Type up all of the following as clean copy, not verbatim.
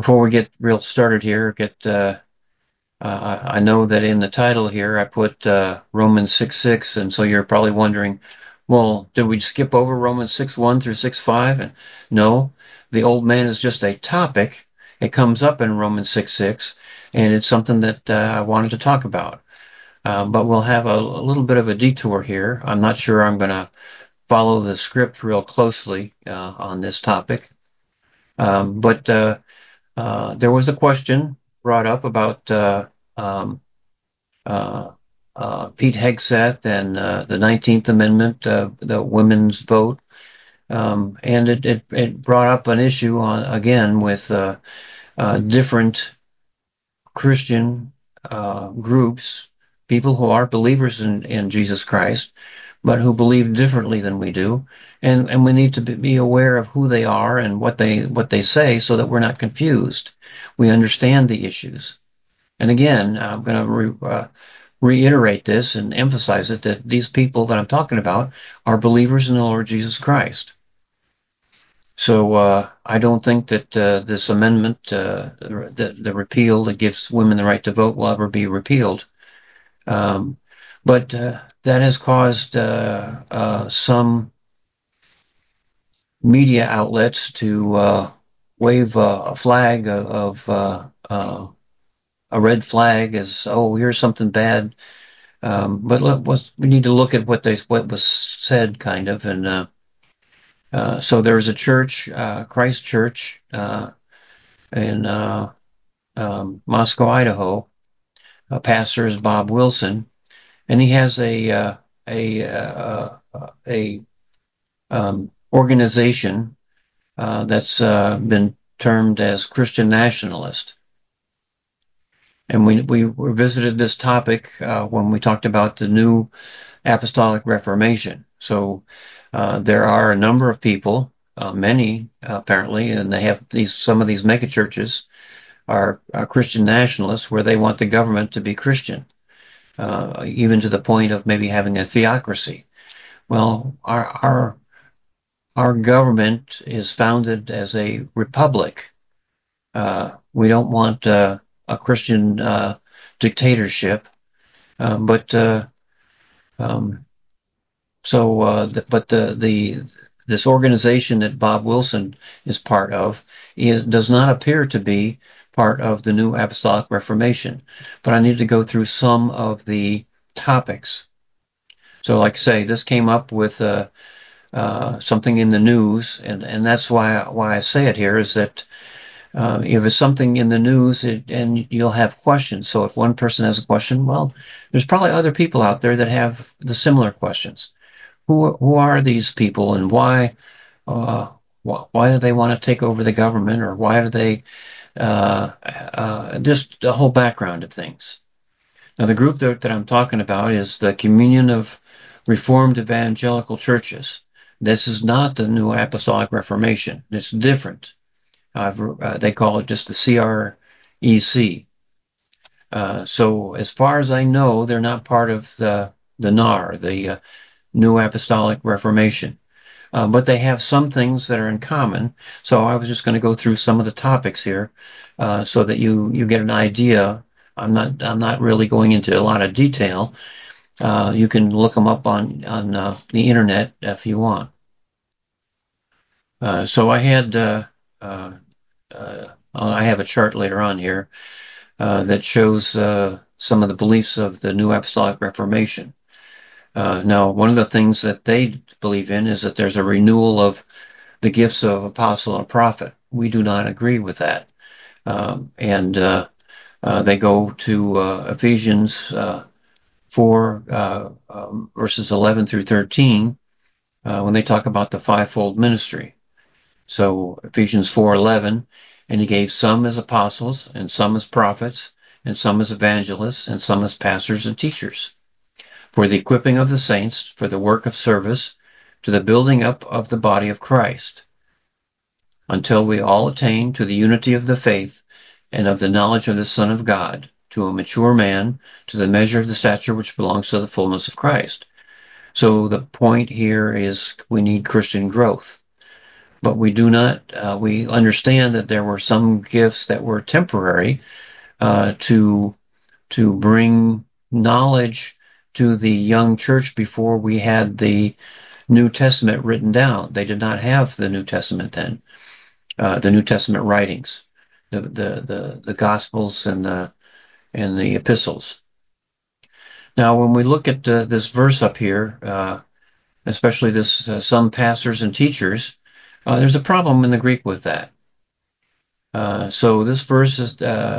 Before we get real started here, I know that in the title here I put Romans 6:6, and so you're probably wondering, well, did we skip over Romans 6:1 through 6:5? And no, the old man is just a topic. It comes up in Romans 6:6, and it's something that I wanted to talk about. But we'll have a little bit of a detour here. I'm not sure I'm going to follow the script real closely on this topic. But there was a question brought up about um, uh, Pete Hegseth and the 19th Amendment, the women's vote, and it brought up an issue on again with different Christian groups, people who are believers in Jesus Christ, but who believe differently than we do, and we need to be aware of who they are and what they say, so that we're not confused. We understand the issues. And again, I'm going to reiterate this and emphasize it, that these people that I'm talking about are believers in the Lord Jesus Christ. So I don't think that this amendment, the repeal that gives women the right to vote, will ever be repealed. Um, but that has caused some media outlets to wave a flag of a red flag as, oh, here's something bad. But we need to look at what was said, kind of, and so there was a church, Christ Church, in Moscow, Idaho. A pastor is Bob Wilson, and he has a organization that's been termed as Christian Nationalist. And we visited this topic when we talked about the New Apostolic Reformation. So there are a number of people, many apparently, and they have some of these megachurches are Christian nationalists, where they want the government to be Christian, even to the point of maybe having a theocracy. Well, our government is founded as a republic. We don't want a Christian dictatorship, but this organization that Bob Wilson is part of does not appear to be part of the New Apostolic Reformation. But I need to go through some of the topics. So, like I say, this came up with something in the news, and that's why I say it here, is that if it's something in the news, and you'll have questions. So if one person has a question, well, there's probably other people out there that have the similar questions. Who are these people, and uh, why do they want to take over the government, or why do they just the whole background of things. Now, the group that I'm talking about is the Communion of Reformed Evangelical Churches. This is not the New Apostolic Reformation. It's different. They call it just the CREC. So as far as I know, they're not part of the NAR, the New Apostolic Reformation. But they have some things that are in common. So I was just going to go through some of the topics here, so that you get an idea. I'm not really going into a lot of detail. You can look them up on the internet if you want. So I have a chart later on here that shows some of the beliefs of the New Apostolic Reformation. Now, one of the things that they believe in is that there's a renewal of the gifts of apostle and prophet. We do not agree with that. And they go to Ephesians 4, verses 11 through 13, when they talk about the fivefold ministry. So Ephesians 4:11, and he gave some as apostles, and some as prophets, and some as evangelists, and some as pastors and teachers, for the equipping of the saints, for the work of service, to the building up of the body of Christ, until we all attain to the unity of the faith and of the knowledge of the Son of God, to a mature man, to the measure of the stature which belongs to the fullness of Christ. So the point here is we need Christian growth. but we do not. We understand that there were some gifts that were temporary to bring knowledge to the young church before we had the New Testament written down. They did not have the New Testament then, the New Testament writings, the Gospels and the epistles. Now, when we look at this verse up here, especially this some pastors and teachers, there's a problem in the Greek with that. So this verse is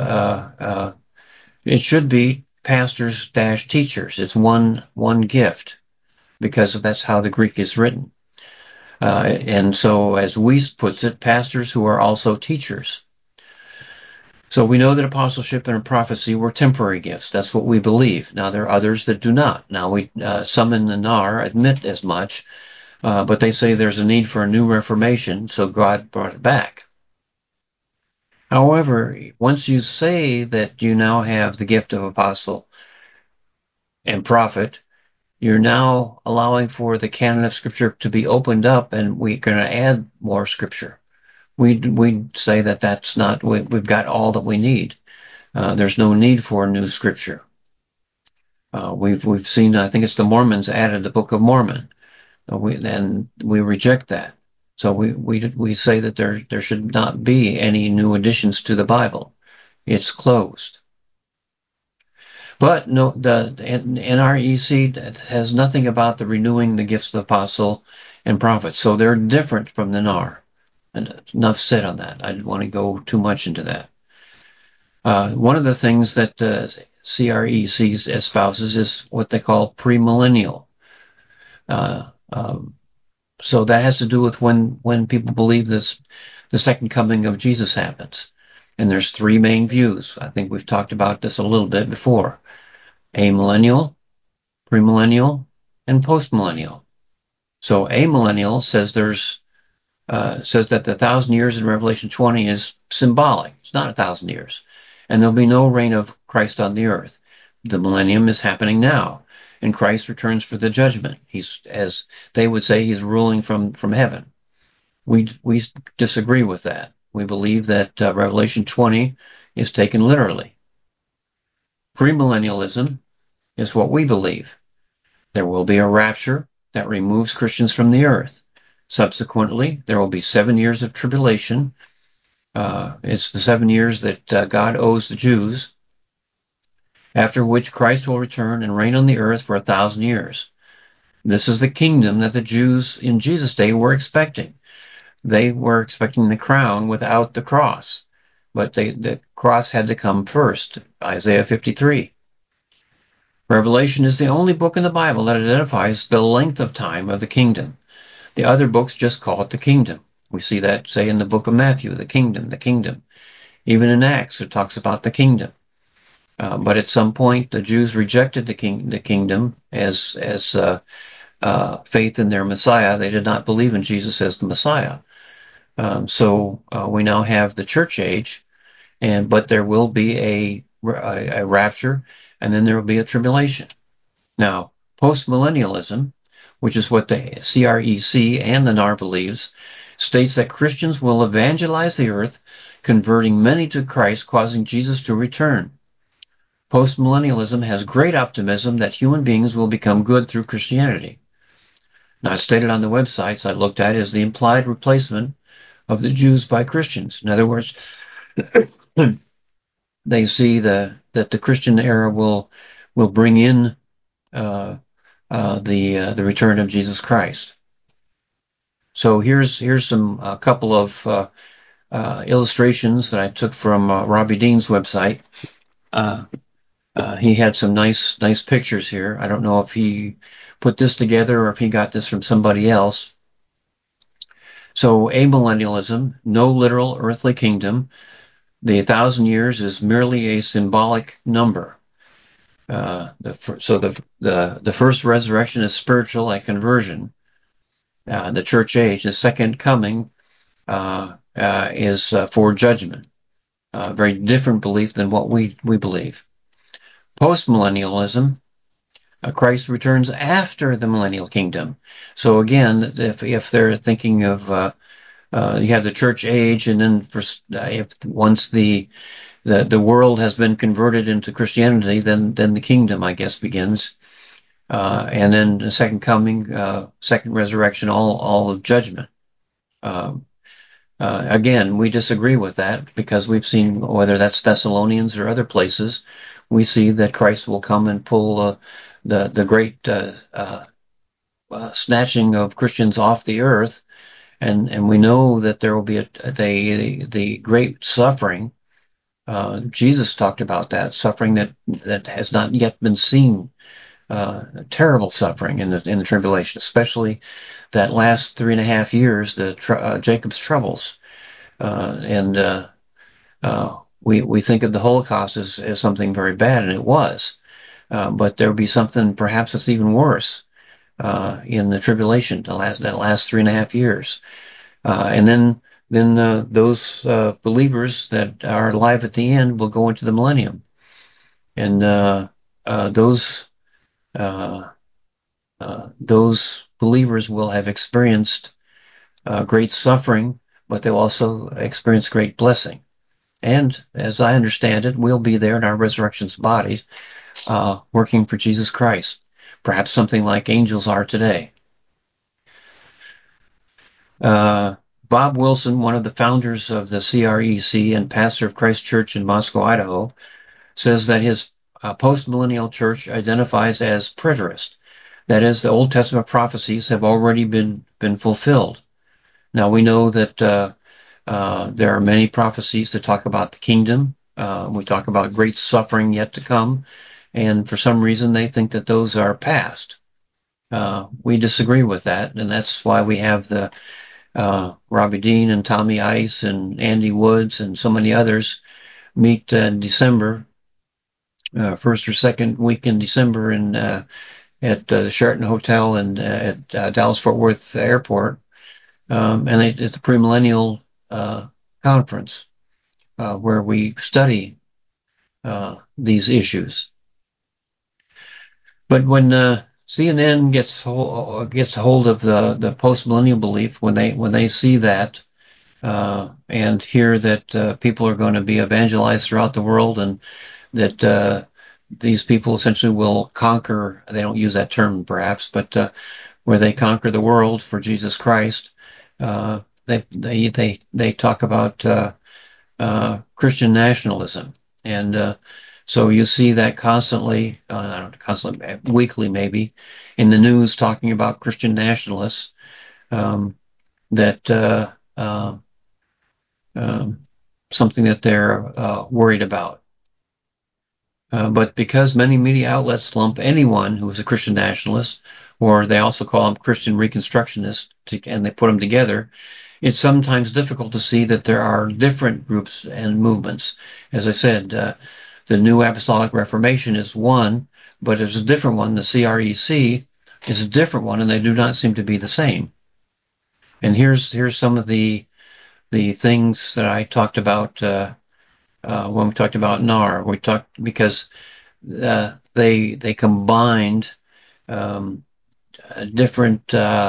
it should be pastors dash teachers. It's one gift because that's how the Greek is written. And so, as Wuest puts it, pastors who are also teachers. So we know that apostleship and prophecy were temporary gifts. That's what we believe. Now there are others that do not. Now some in the NAR admit as much, but they say there's a need for a new reformation, so God brought it back. However, once you say that you now have the gift of apostle and prophet, you're now allowing for the canon of Scripture to be opened up, and we're going to add more Scripture. We say that that's not. We've got all that we need. There's no need for new Scripture. We've seen. I think it's the Mormons added the Book of Mormon, and we reject that. So we say that there should not be any new additions to the Bible. It's closed. But no, the NREC has nothing about the renewing the gifts of the apostle and prophet. So they're different from the NAR. And enough said on that. I didn't want to go too much into that. One of the things that CREC espouses is what they call premillennial. So that has to do with when people believe this, the second coming of Jesus happens. And there's three main views. I think we've talked about this a little bit before. Amillennial, premillennial, and postmillennial. So amillennial says says that the 1,000 years in Revelation 20 is symbolic. It's not 1,000 years. And there'll be no reign of Christ on the earth. The millennium is happening now, and Christ returns for the judgment. He's, as they would say, he's ruling from heaven. We disagree with that. We believe that Revelation 20 is taken literally. Premillennialism is what we believe. There will be a rapture that removes Christians from the earth. Subsequently, there will be 7 years of tribulation. It's the 7 years that God owes the Jews, after which Christ will return and reign on the earth for 1,000 years. This is the kingdom that the Jews in Jesus' day were expecting. They were expecting the crown without the cross, but the cross had to come first. Isaiah 53. Revelation is the only book in the Bible that identifies the length of time of the kingdom. The other books just call it the kingdom. We see that, say, in the book of Matthew, the kingdom, the kingdom. Even in Acts, it talks about the kingdom. But at some point, the Jews rejected the kingdom as faith in their Messiah. They did not believe in Jesus as the Messiah. So we now have the church age, but there will be a rapture, and then there will be a tribulation. Now, postmillennialism, which is what the CREC and the NAR believes, states that Christians will evangelize the earth, converting many to Christ, causing Jesus to return. Postmillennialism has great optimism that human beings will become good through Christianity. Now, as stated on the websites I looked at, is the implied replacement of the Jews by Christians. In other words, they see that the Christian era will bring in the return of Jesus Christ. So here's a couple of illustrations that I took from Robbie Dean's website. He had some nice pictures here. I don't know if he put this together or if he got this from somebody else. So amillennialism, no literal earthly kingdom. The 1,000 years is merely a symbolic number. The first resurrection is spiritual, like conversion. The church age, the second coming, is for judgment. Very different belief than what we believe. Postmillennialism, Christ returns after the millennial kingdom. So again, if they're thinking of You have the church age, and then if once the world has been converted into Christianity, then the kingdom, I guess, begins. And then the second coming, second resurrection, all of judgment. Um, again, we disagree with that because we've seen, whether that's Thessalonians or other places, we see that Christ will come and pull the great snatching of Christians off the earth, and we know that there will be the great suffering. Jesus talked about that suffering that has not yet been seen. Terrible suffering in the tribulation, especially that last 3.5 years, Jacob's troubles, and we think of the Holocaust as something very bad, and it was, but there will be something perhaps that's even worse in the tribulation, that last 3.5 years, and then those believers that are alive at the end will go into the millennium, and uh, those believers will have experienced great suffering, but they'll also experience great blessing. And as I understand it, we'll be there in our resurrection's bodies, working for Jesus Christ, perhaps something like angels are today. Uh, Bob Wilson, one of the founders of the CREC and pastor of Christ Church in Moscow, Idaho, says that his postmillennial church identifies as preterist. That is, the Old Testament prophecies have already been fulfilled. Now we know that there are many prophecies that talk about the kingdom. We talk about great suffering yet to come, and for some reason they think that those are past. We disagree with that, and that's why we have the Robbie Dean and Tommy Ice and Andy Woods and so many others meet in December, first or second week in December, at the Sheraton Hotel and at Dallas Fort Worth Airport, and it's the premillennial conference where we study these issues. But when CNN gets hold of the postmillennial belief, when they see that and hear that people are going to be evangelized throughout the world, and that these people essentially will conquer. They don't use that term, perhaps, but where they conquer the world for Jesus Christ. They talk about Christian nationalism, and so you see that constantly, weekly maybe, in the news, talking about Christian nationalists, that um, something that they're worried about. But because many media outlets lump anyone who is a Christian nationalist, or they also call them Christian Reconstructionists, and they put them together, it's sometimes difficult to see that there are different groups and movements. As I said, the New Apostolic Reformation is one, but there's a different one. The CREC is a different one, and they do not seem to be the same. And here's some of the things that I talked about when we talked about NAR. We talked because they combined um, different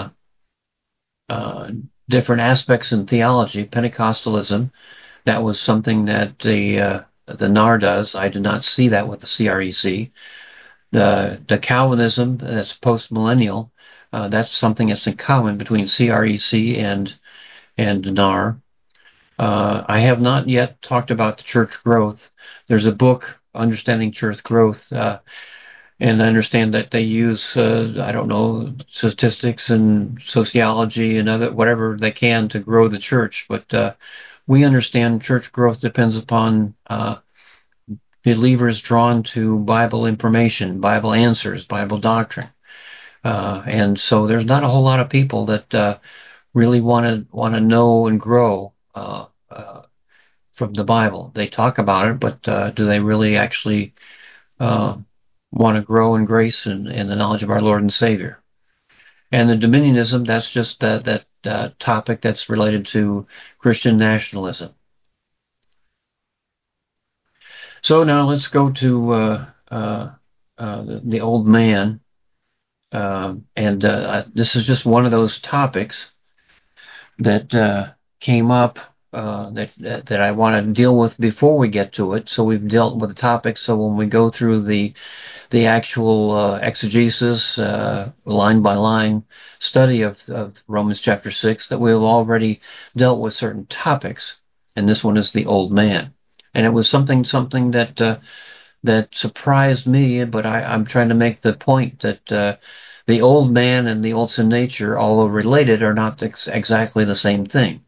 different aspects in theology. Pentecostalism, that was something that the NAR does. I did not see that with the CREC. The Calvinism, that's post millennial, that's something that's in common between CREC and NAR. I have not yet talked about the church growth. There's a book, Understanding Church Growth, and I understand that they use, I don't know, statistics and sociology and other whatever they can to grow the church. But we understand church growth depends upon believers drawn to Bible information, Bible answers, Bible doctrine. And so there's not a whole lot of people that really want to know and grow from the Bible. They talk about it, but do they really actually uh, want to grow in grace and the knowledge of our Lord and Savior? And the dominionism, that's just that topic that's related to Christian nationalism. So now let's go to the old man. And this is just one of those topics that came up that I want to deal with before we get to it. So we've dealt with the topic. So when we go through the actual exegesis, line by line study of Romans chapter 6, that we've already dealt with certain topics. And this one is the old man. And it was something that surprised me, but I'm trying to make the point that the old man and the old sin nature, although related, are not exactly the same thing.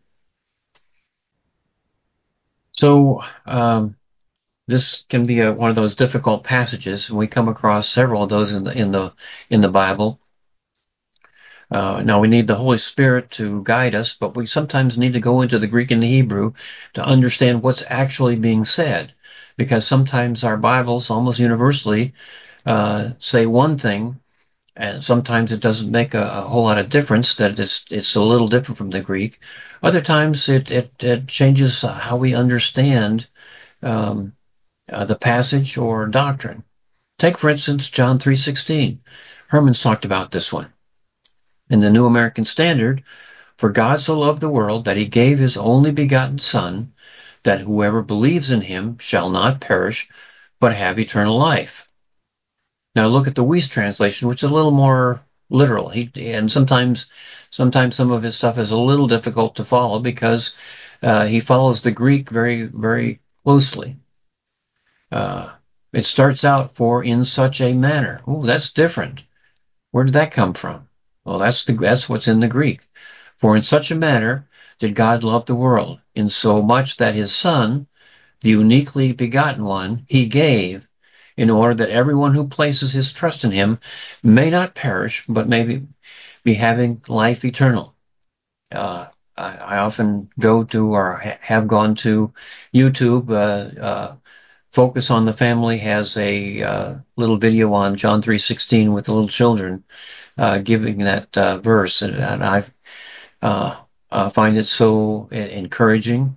So this can be one of those difficult passages. We come across several of those in the Bible. Now we need the Holy Spirit to guide us, but we sometimes need to go into the Greek and the Hebrew to understand what's actually being said, because sometimes our Bibles, almost universally, say one thing, and sometimes it doesn't make a whole lot of difference. That it's a little different from the Greek. Other times it changes how we understand um, the passage or doctrine. Take, for instance, John 3:16. Herman's talked about this one. In the New American Standard, for God so loved the world that he gave his only begotten Son, that whoever believes in him shall not perish, but have eternal life. Now look at the Weiss translation, which is a little more literal. And sometimes some of his stuff is a little difficult to follow because he follows the Greek very, very closely. It starts out for in such a manner. Oh, that's different. Where did that come from? Well, that's what's in the Greek. For in such a manner did God love the world, in so much that his Son, the uniquely begotten one, he gave, in order that everyone who places his trust in him may not perish, but may be having life eternal. I often go to, or have gone to, YouTube. Focus on the Family has a little video on John 3:16 with the little children, giving that verse, and I find it so encouraging.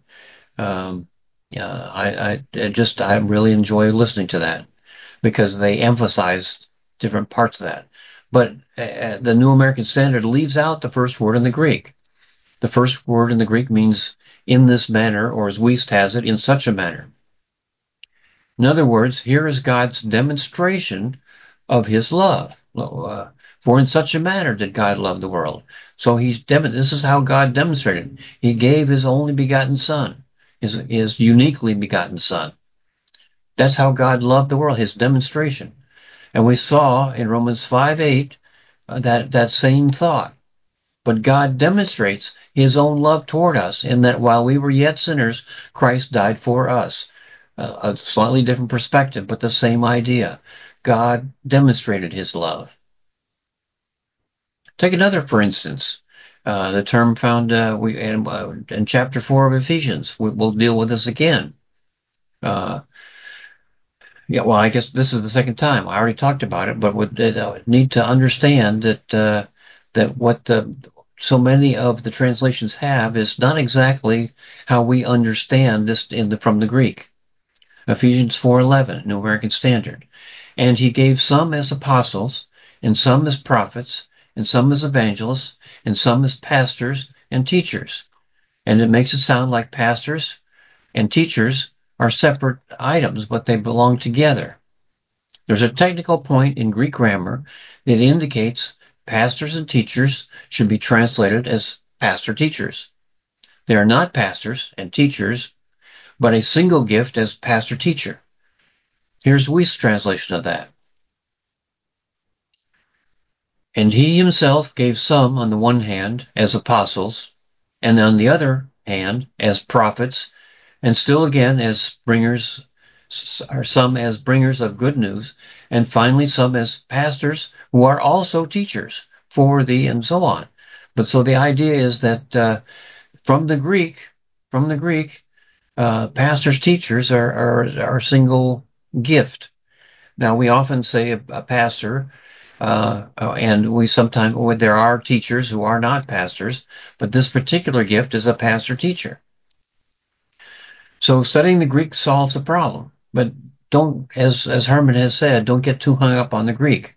I really enjoy listening to that because they emphasize different parts of that. But the New American Standard leaves out the first word in the Greek. The first word in the Greek means in this manner, or as Wuest has it, in such a manner. In other words, here is God's demonstration of his love. For in such a manner did God love the world. So this is how God demonstrated. He gave his only begotten Son, his uniquely begotten Son. That's how God loved the world, his demonstration. And we saw in Romans 5:8 that same thought. But God demonstrates his own love toward us in that while we were yet sinners, Christ died for us. A slightly different perspective, but the same idea. God demonstrated his love. Take another, for instance, the term found in chapter 4 of Ephesians. We'll deal with this again. Yeah, well, I guess this is the second time. I already talked about it, but would need to understand that what so many of the translations have is not exactly how we understand this from the Greek. Ephesians 4:11, New American Standard. And he gave some as apostles, and some as prophets, and some as evangelists, and some as pastors and teachers. And it makes it sound like pastors and teachers are separate items, but they belong together. There's a technical point in Greek grammar that indicates pastors and teachers should be translated as pastor-teachers. They are not pastors and teachers, but a single gift as pastor-teacher. Here's Wuest's translation of that. And he himself gave some on the one hand as apostles, and on the other hand as prophets, and still again as bringers, or some as bringers of good news, and finally some as pastors who are also teachers for thee, and so on. But so the idea is that from the Greek, pastors, teachers are a single gift. Now we often say a pastor, and we sometimes there are teachers who are not pastors, but this particular gift is a pastor-teacher. So studying the Greek solves the problem, but don't, as Herman has said, don't get too hung up on the Greek.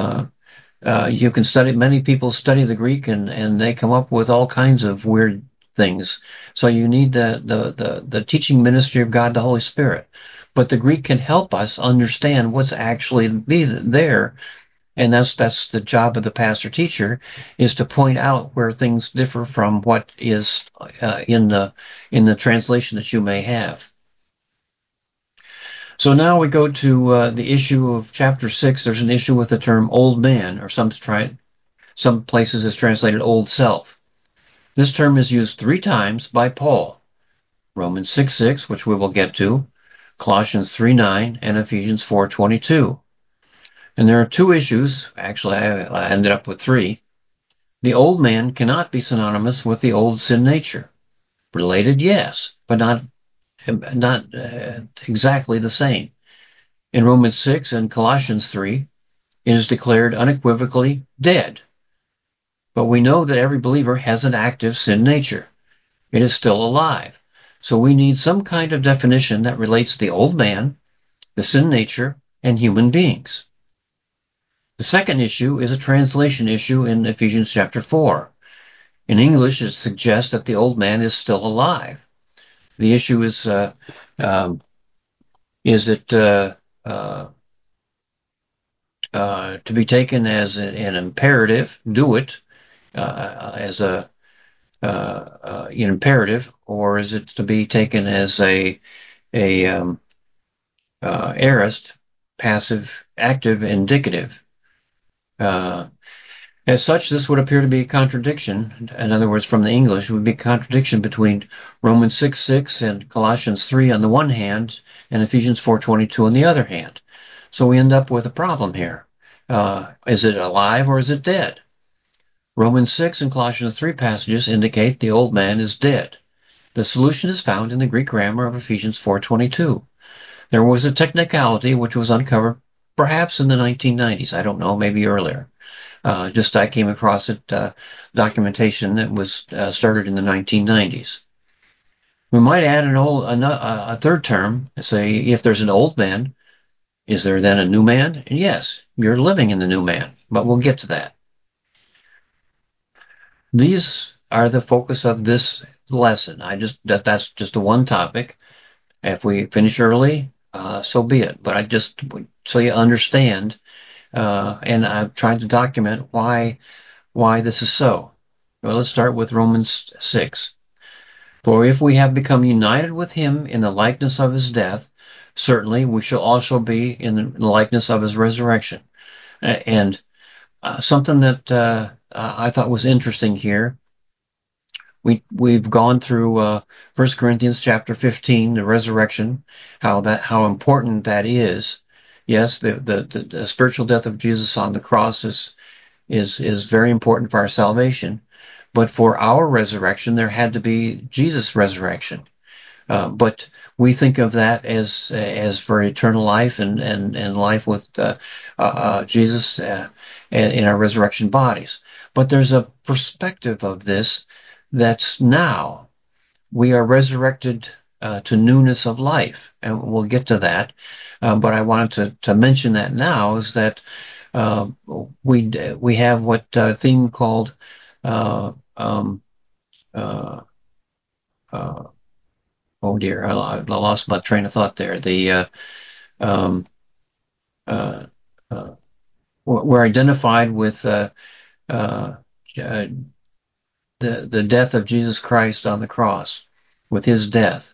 You can study. Many people study the Greek, and they come up with all kinds of weird things. So you need the teaching ministry of God, the Holy Spirit. But the Greek can help us understand what's actually there. And that's the job of the pastor teacher, is to point out where things differ from what is in the translation that you may have. So now we go to the issue of chapter 6. There's an issue with the term old man, or some places it's translated old self. This term is used 3 times by Paul. Romans 6:6, which we will get to, Colossians 3:9, and Ephesians 4:22. And there are 2 issues. Actually, I ended up with 3. The old man cannot be synonymous with the old sin nature. Related, yes, but not exactly the same. In Romans 6 and Colossians 3, it is declared unequivocally dead. But we know that every believer has an active sin nature. It is still alive. So we need some kind of definition that relates the old man, the sin nature, and human beings. The second issue is a translation issue in Ephesians chapter 4. In English, it suggests that the old man is still alive. The issue is it to be taken as an imperative, do it, as an imperative, or is it to be taken as a aorist, passive, active, indicative? As such, this would appear to be a contradiction. In other words, from the English, it would be a contradiction between Romans 6:6 and Colossians 3 on the one hand, and Ephesians 4:22 on the other hand. So we end up with a problem here. Is it alive or is it dead? Romans 6 and Colossians 3 passages indicate the old man is dead. The solution is found in the Greek grammar of Ephesians 4:22. There was a technicality which was uncovered perhaps in the 1990s. I don't know, maybe earlier. I came across it, documentation that was started in the 1990s. We might add a third term, say if there's an old man, is there then a new man? And yes, you're living in the new man, but we'll get to that. These are the focus of this lesson. That's just a one topic. If we finish early, so be it. But so you understand, and I've tried to document why this is so. Well, let's start with Romans 6. For if we have become united with him in the likeness of his death, certainly we shall also be in the likeness of his resurrection. And something that I thought was interesting here, we've gone through 1 Corinthians chapter 15, the resurrection, how important that is. Yes, the spiritual death of Jesus on the cross is very important for our salvation, but for our resurrection, there had to be Jesus' resurrection. But we think of that as for eternal life and life with Jesus in our resurrection bodies. But there's a perspective of this that's now. We are resurrected to newness of life, and we'll get to that. But I wanted to mention that now is that we have what theme called oh dear, I lost my train of thought there. We're identified with the death of Jesus Christ on the cross, with his death.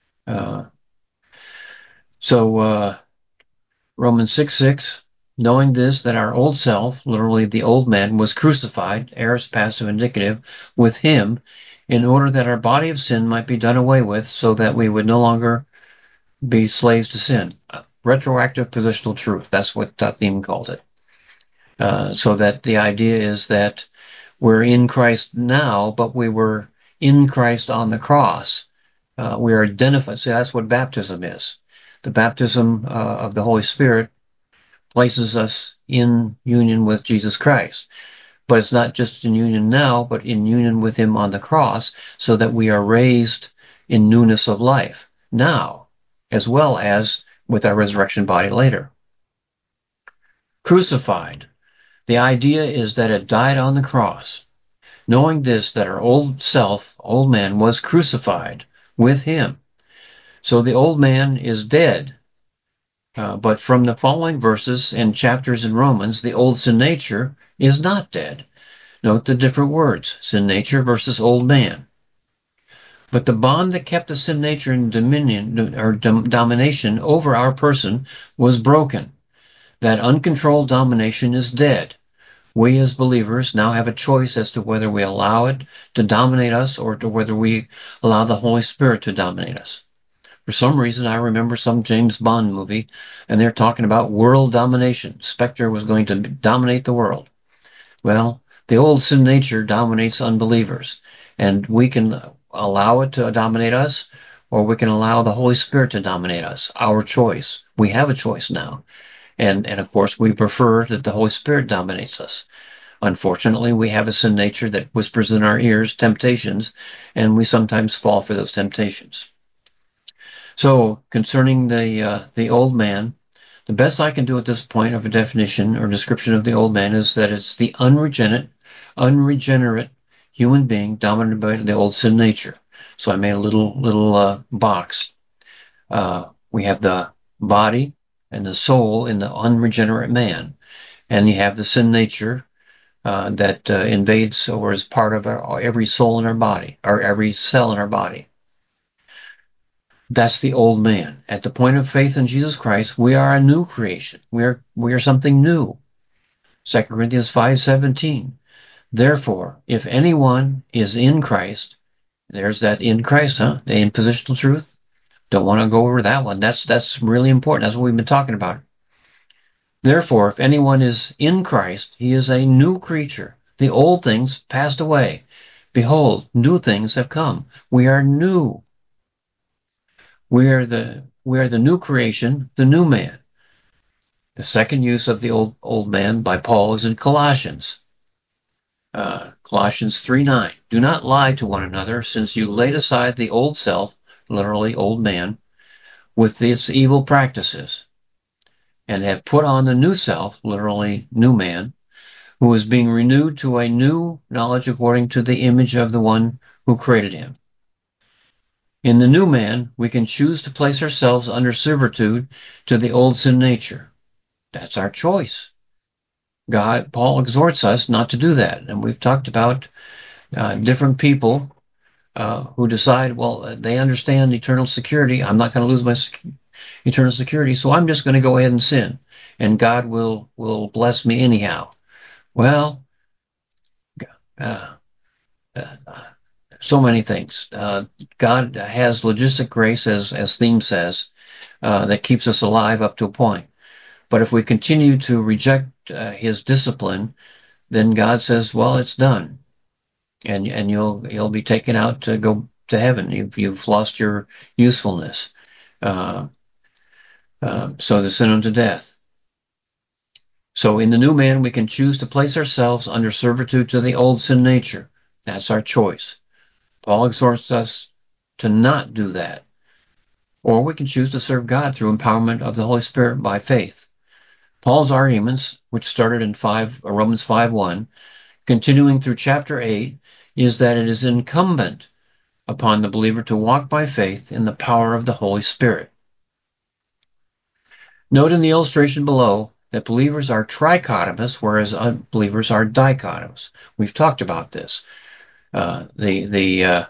So Romans 6:6, knowing this, that our old self, literally the old man, was crucified, aorist, passive, indicative, with him, in order that our body of sin might be done away with, so that we would no longer be slaves to sin. Retroactive positional truth. That's what theme called it. So that the idea is that we're in Christ now, but we were in Christ on the cross. We are identified. See, that's what baptism is. The baptism of the Holy Spirit places us in union with Jesus Christ. But it's not just in union now, but in union with him on the cross, so that we are raised in newness of life now, as well as with our resurrection body later. Crucified. The idea is that it died on the cross. knowing this, that our old self, old man, was crucified with him. So the old man is dead. But from the following verses and chapters in Romans, the old sin nature is not dead. Note the different words, sin nature versus old man. But the bond that kept the sin nature in dominion or domination over our person was broken. That uncontrolled domination is dead. We as believers now have a choice as to whether we allow it to dominate us or to whether we allow the Holy Spirit to dominate us. For some reason, I remember some James Bond movie, and they're talking about world domination. Spectre was going to dominate the world. Well, the old sin nature dominates unbelievers, and we can allow it to dominate us, or we can allow the Holy Spirit to dominate us. Our choice. We have a choice now. And of course, we prefer that the Holy Spirit dominates us. Unfortunately, we have a sin nature that whispers in our ears temptations, and we sometimes fall for those temptations. So, concerning the old man, the best I can do at this point of a definition or description of the old man is that it's the unregenerate human being dominated by the old sin nature. So I made a little box. We have the body and the soul in the unregenerate man, and you have the sin nature that invades or is part of every soul in our body, or every cell in our body. That's the old man. At the point of faith in Jesus Christ, we are a new creation. We are something new. 2 Corinthians 5:17. Therefore, if anyone is in Christ, there's that in Christ, the impositional truth. Don't want to go over that one. That's really important. That's what we've been talking about. Therefore, if anyone is in Christ, he is a new creature. The old things passed away. Behold, new things have come. We are new. We are the new creation, the new man. The second use of the old man by Paul is in Colossians. Colossians 3:9. Do not lie to one another, since you laid aside the old self, literally old man, with its evil practices, and have put on the new self, literally new man, who is being renewed to a new knowledge according to the image of the one who created him. In the new man, we can choose to place ourselves under servitude to the old sin nature. That's our choice. Paul exhorts us not to do that. And we've talked about different people who decide, well, they understand eternal security. I'm not going to lose my eternal security, so I'm just going to go ahead and sin, and God will bless me anyhow. Well, so many things. God has logistic grace, as Theme says, that keeps us alive up to a point. But if we continue to reject His discipline, then God says, "Well, it's done, and you'll be taken out to go to heaven. You've lost your usefulness." So the sin unto death. So in the new man, we can choose to place ourselves under servitude to the old sin nature. That's our choice. Paul exhorts us to not do that. Or we can choose to serve God through empowerment of the Holy Spirit by faith. Paul's arguments, which started in Romans 5:1, continuing through chapter 8, is that it is incumbent upon the believer to walk by faith in the power of the Holy Spirit. Note in the illustration below that believers are trichotomous, whereas unbelievers are dichotomous. We've talked about this. The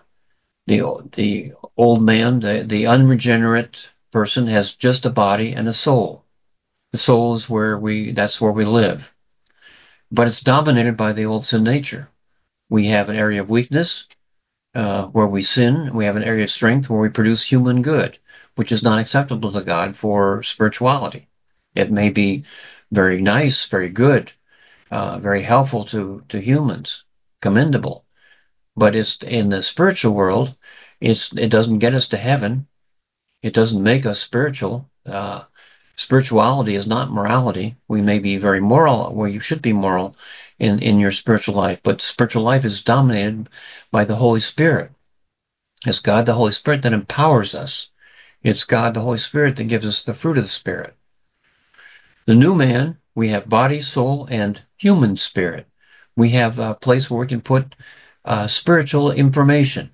old man, the unregenerate person, has just a body and a soul. The soul is that's where we live. But it's dominated by the old sin nature. We have an area of weakness where we sin. We have an area of strength where we produce human good, which is not acceptable to God for spirituality. It may be very nice, very good, very helpful to humans, commendable. But it's in the spiritual world, it doesn't get us to heaven. It doesn't make us spiritual. Spirituality is not morality. We may be very moral, well, you should be moral in your spiritual life, but spiritual life is dominated by the Holy Spirit. It's God the Holy Spirit that empowers us. It's God the Holy Spirit that gives us the fruit of the Spirit. The new man, we have body, soul, and human spirit. We have a place where we can put spiritual information.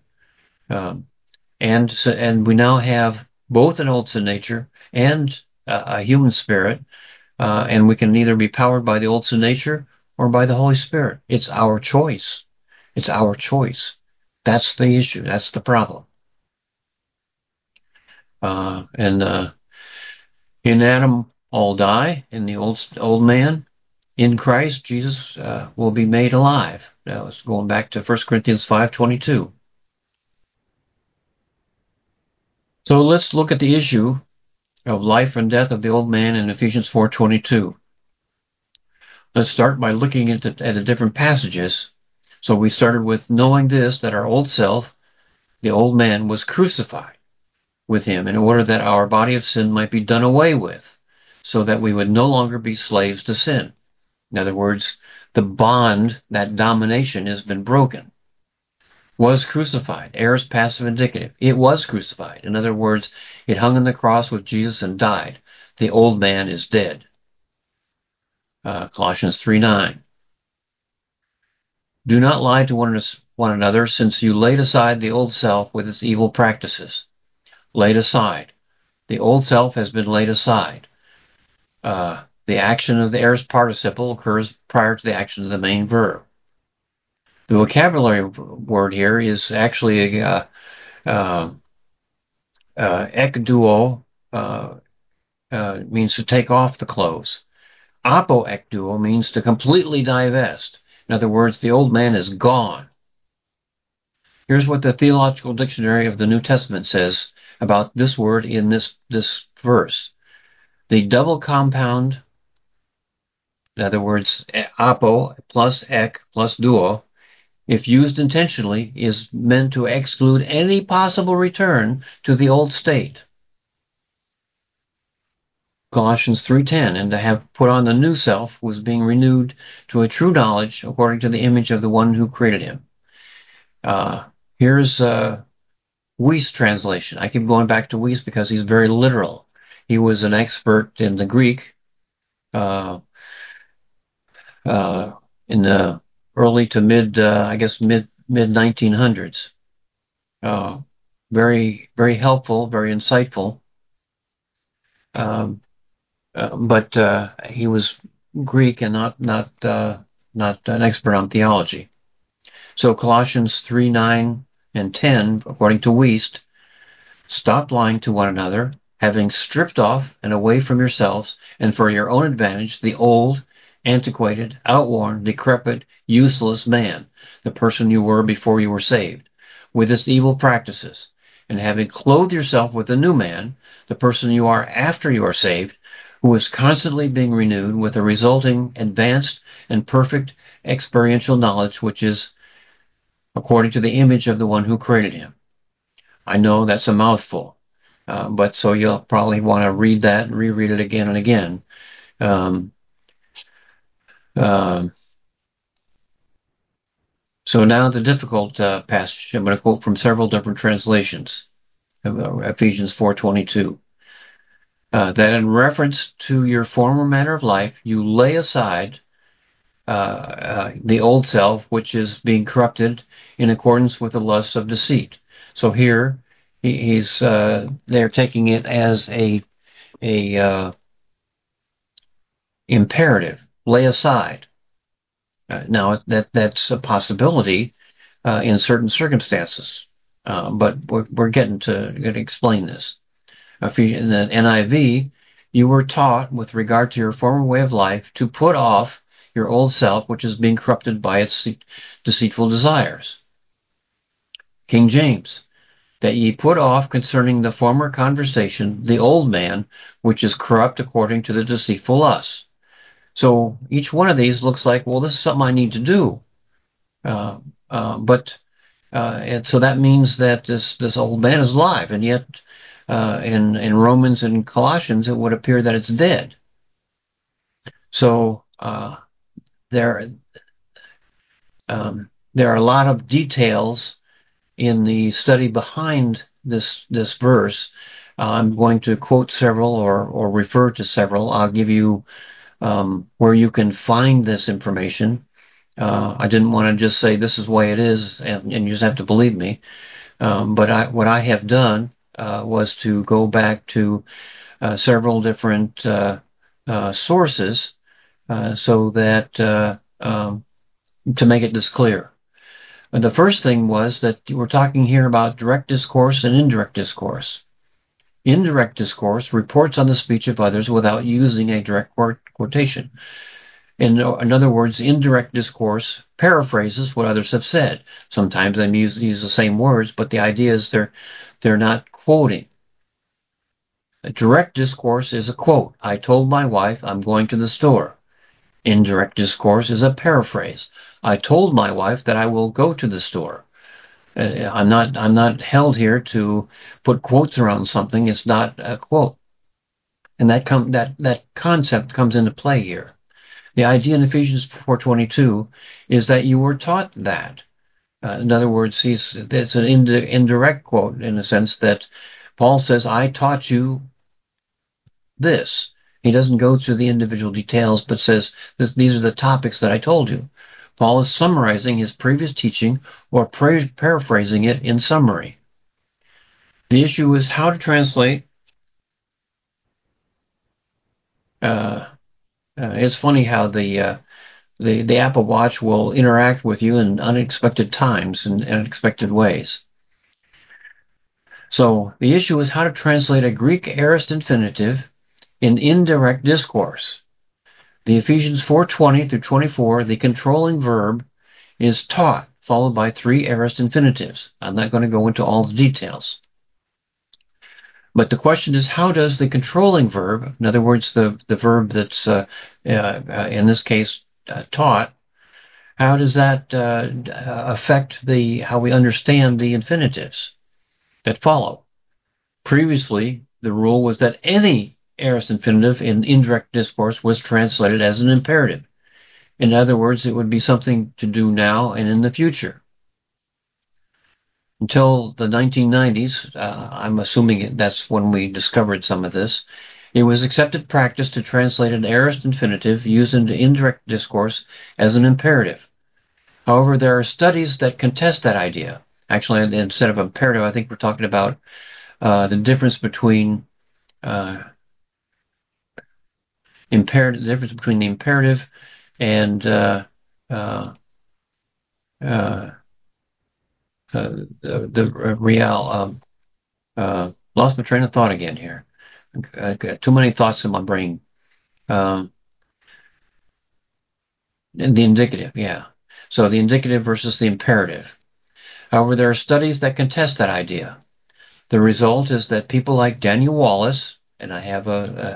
And we now have both an old sin nature and a human spirit, and we can either be powered by the old sin nature or by the Holy Spirit. It's our choice. It's our choice. That's the issue. That's the problem. And in Adam, all die. In the old man, in Christ, Jesus will be made alive. Now, it's going back to 1 Corinthians 5:22. So let's look at the issue of life and death of the old man in Ephesians 4:22. Let's start by looking at the different passages. So we started with knowing this, that our old self, the old man, was crucified with him in order that our body of sin might be done away with, so that we would no longer be slaves to sin. In other words, the bond, that domination, has been broken. Was crucified. Aorist passive indicative. It was crucified. In other words, it hung on the cross with Jesus and died. The old man is dead. Colossians 3:9. Do not lie to one another, since you laid aside the old self with its evil practices. Laid aside. The old self has been laid aside. The action of the aorist participle occurs prior to the action of the main verb. The vocabulary word here is actually ekduo, means to take off the clothes. Apoekduo means to completely divest. In other words, the old man is gone. Here's what the Theological Dictionary of the New Testament says about this word in this verse. The double compound, in other words, apo plus ek plus duo, if used intentionally, is meant to exclude any possible return to the old state. Colossians 3:10, and to have put on the new self was being renewed to a true knowledge according to the image of the one who created him. Here's Wuest translation. I keep going back to Wuest because he's very literal. He was an expert in the Greek in the early to mid 1900s. Very, very helpful, very insightful. But he was Greek and not an expert on theology. So Colossians 3:9 and 10, according to Wuest, stop lying to one another, having stripped off and away from yourselves, and for your own advantage, the old, antiquated, outworn, decrepit, useless man, the person you were before you were saved, with its evil practices, and having clothed yourself with the new man, the person you are after you are saved, who is constantly being renewed with a resulting advanced and perfect experiential knowledge, which is according to the image of the one who created him. I know that's a mouthful, but so you'll probably want to read that and reread it again and again. So now the difficult passage, I'm going to quote from several different translations of Ephesians 4:22. That in reference to your former manner of life, you lay aside the old self, which is being corrupted in accordance with the lusts of deceit. So here, they're taking it as a imperative. Lay aside. Now that's a possibility in certain circumstances, but we're getting to explain this. In the NIV, you were taught with regard to your former way of life to put off your old self, which is being corrupted by its deceitful desires. King James, that ye put off concerning the former conversation the old man, which is corrupt according to the deceitful lusts. So each one of these looks like, well, this is something I need to do. And so that means that this old man is alive, and yet in Romans and Colossians, it would appear that it's dead. So there are a lot of details in the study behind this verse. I'm going to quote several or refer to several. I'll give you where you can find this information. I didn't want to just say this is the way it is, and you just have to believe me. But what I have done was to go back to several different sources so that to make it this clear. The first thing was that we're talking here about direct discourse and indirect discourse. Indirect discourse reports on the speech of others without using a direct quotation. In other words, indirect discourse paraphrases what others have said. Sometimes they use the same words, but the idea is they're not quoting. A direct discourse is a quote. I told my wife I'm going to the store. Indirect discourse is a paraphrase. I told my wife that I will go to the store. I'm not held here to put quotes around something. It's not a quote, and that concept comes into play here. The idea in Ephesians 4:22 is that you were taught that. In other words, it's an indirect quote in the sense that Paul says, "I taught you this." He doesn't go through the individual details, but says, "These are the topics that I told you." Paul is summarizing his previous teaching or paraphrasing it in summary. The issue is how to translate. It's funny how the Apple Watch will interact with you in unexpected times and unexpected ways. So the issue is how to translate a Greek aorist infinitive in indirect discourse. The Ephesians 4:20 through 24, the controlling verb is taught, followed by three aorist infinitives. I'm not going to go into all the details. But the question is, how does the controlling verb, in other words, the verb that's in this case taught, how does that affect how we understand the infinitives that follow? Previously, the rule was that any aorist infinitive in indirect discourse was translated as an imperative. In other words, it would be something to do now and in the future. Until the 1990s, I'm assuming that's when we discovered some of this, it was accepted practice to translate an aorist infinitive used in indirect discourse as an imperative. However, there are studies that contest that idea. Actually, instead of imperative, I think we're talking about the difference between the difference between the imperative and uh, uh, the real. Lost my train of thought again here. I got too many thoughts in my brain. Um, and the indicative, yeah. So the indicative versus the imperative. However, there are studies that contest that idea. The result is that people like Daniel Wallace, and I have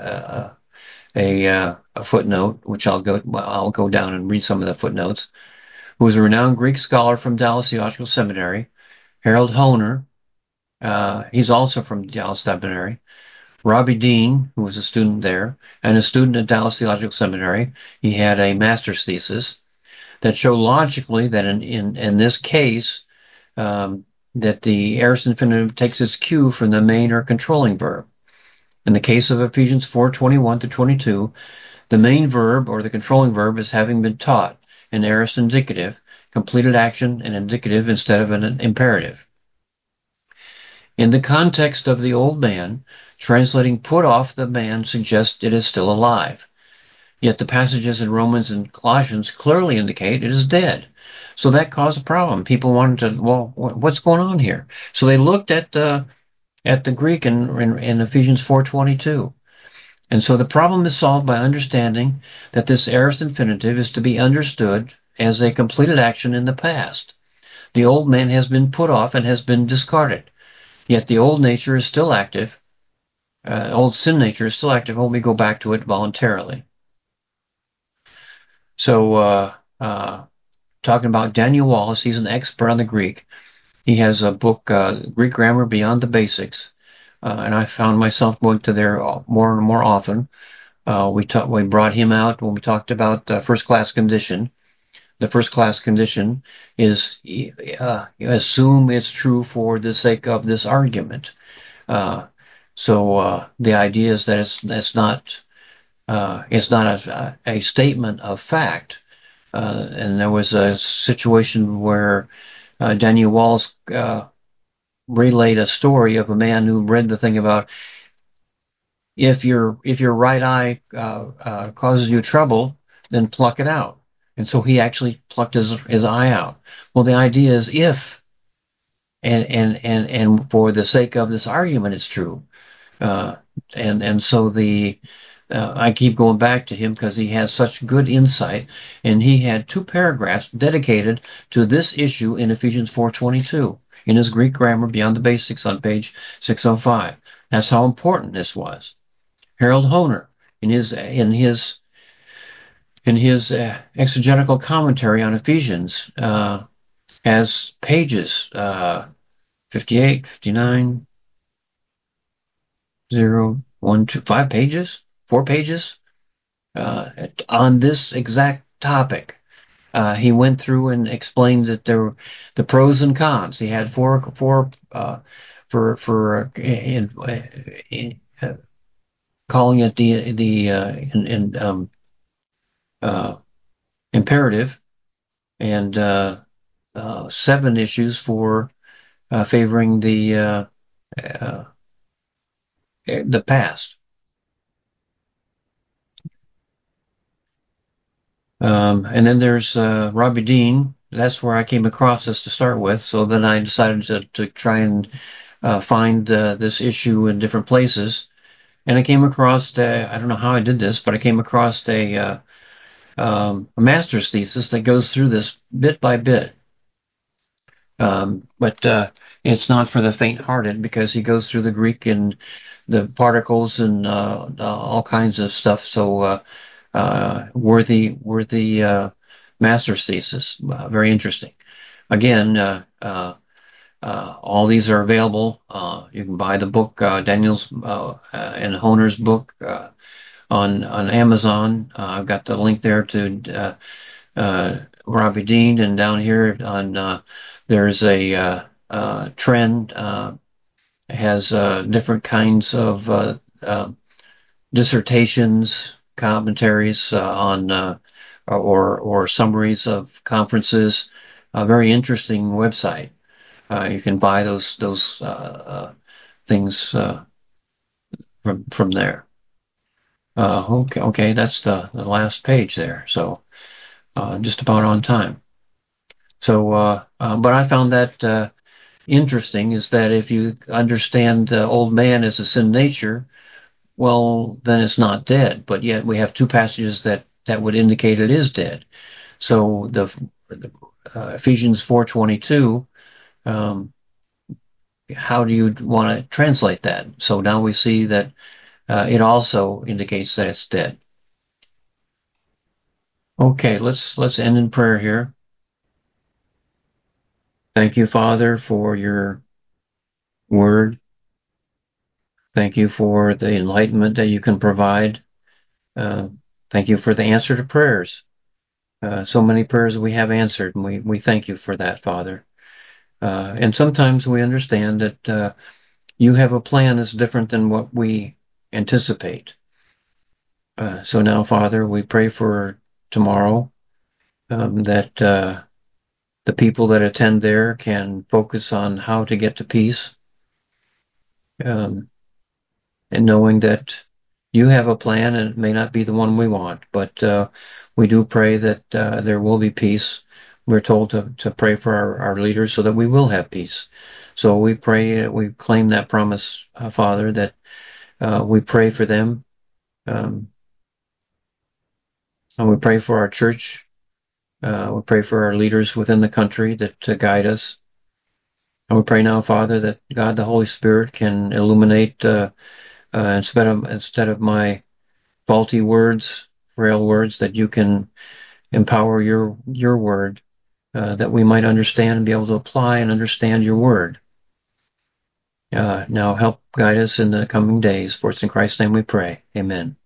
a footnote, which I'll go down and read some of the footnotes, who was a renowned Greek scholar from Dallas Theological Seminary. Harold Hoehner, he's also from Dallas Seminary. Robbie Dean, who was a student there, and a student at Dallas Theological Seminary. He had a master's thesis that showed logically that in this case, that the aorist infinitive takes its cue from the main or controlling verb. In the case of Ephesians 4:21 to 22, the main verb or the controlling verb is having been taught, an aorist indicative, completed action and indicative instead of an imperative. In the context of the old man, translating put off the man suggests it is still alive. Yet the passages in Romans and Colossians clearly indicate it is dead. So that caused a problem. People wanted to, well, what's going on here? So they looked at the Greek in Ephesians 4:22. And so the problem is solved by understanding that this aorist infinitive is to be understood as a completed action in the past. The old man has been put off and has been discarded. Yet the old nature is still active. Old sin nature is still active when we go back to it voluntarily. So, talking about Daniel Wallace, he's an expert on the Greek. He has a book, Greek Grammar Beyond the Basics, and I found myself going to there more and more often. We brought him out when we talked about first class condition. The first class condition is assume it's true for the sake of this argument. So the idea is that it's not a statement of fact. and there was a situation where Daniel Walls relayed a story of a man who read the thing about if your right eye causes you trouble, then pluck it out. And so he actually plucked his eye out. Well, the idea is if, and for the sake of this argument, it's true. Uh, and so I keep going back to him because he has such good insight, and he had 2 paragraphs dedicated to this issue in Ephesians 4:22 in his Greek grammar beyond the basics on page 605. That's how important this was. Harold Hoehner in his exegetical commentary on Ephesians has pages 58, 59, 0, 1, 2, 5 pages, 4 pages on this exact topic. He went through and explained that the pros and cons. He had four calling it the imperative, and 7 issues for favoring uh, the past. And then there's Robbie Dean. That's where I came across this to start with. So then I decided to try and find this issue in different places. And I came across, I don't know how I did this, but I came across a master's thesis that goes through this bit by bit. But it's not for the faint-hearted because he goes through the Greek and the particles and all kinds of stuff. So worthy master's thesis. Very interesting. Again, all these are available. You can buy the book, Daniel's and Honer's book, on Amazon. I've got the link there to Robbie Dean, and down here on there's a trend. Has different kinds of dissertations, commentaries on or summaries of conferences. A very interesting website. You can buy those things from there. Okay, that's the last page there. So just about on time. So, but I found that interesting is that if you understand old man as a sin nature, well, then it's not dead. But yet we have 2 passages that would indicate it is dead. So the Ephesians 4:22. How do you want to translate that? So now we see that it also indicates that it's dead. Okay, let's end in prayer here. Thank you, Father, for your word. Thank you for the enlightenment that you can provide. Thank you for the answer to prayers. So many prayers we have answered, and we thank you for that, Father. And sometimes we understand that you have a plan that's different than what we anticipate. So now, Father, we pray for tomorrow, that the people that attend there can focus on how to get to peace, and knowing that you have a plan, and it may not be the one we want, but we do pray that there will be peace. We're told to pray for our leaders so that we will have peace. So we pray, we claim that promise, Father, that we pray for them, and we pray for our church. We pray for our leaders within the country to guide us. And we pray now, Father, that God, the Holy Spirit, can illuminate instead of my faulty words, frail words, that you can empower your word, that we might understand and be able to apply and understand your word. Now help guide us in the coming days. For it's in Christ's name we pray. Amen.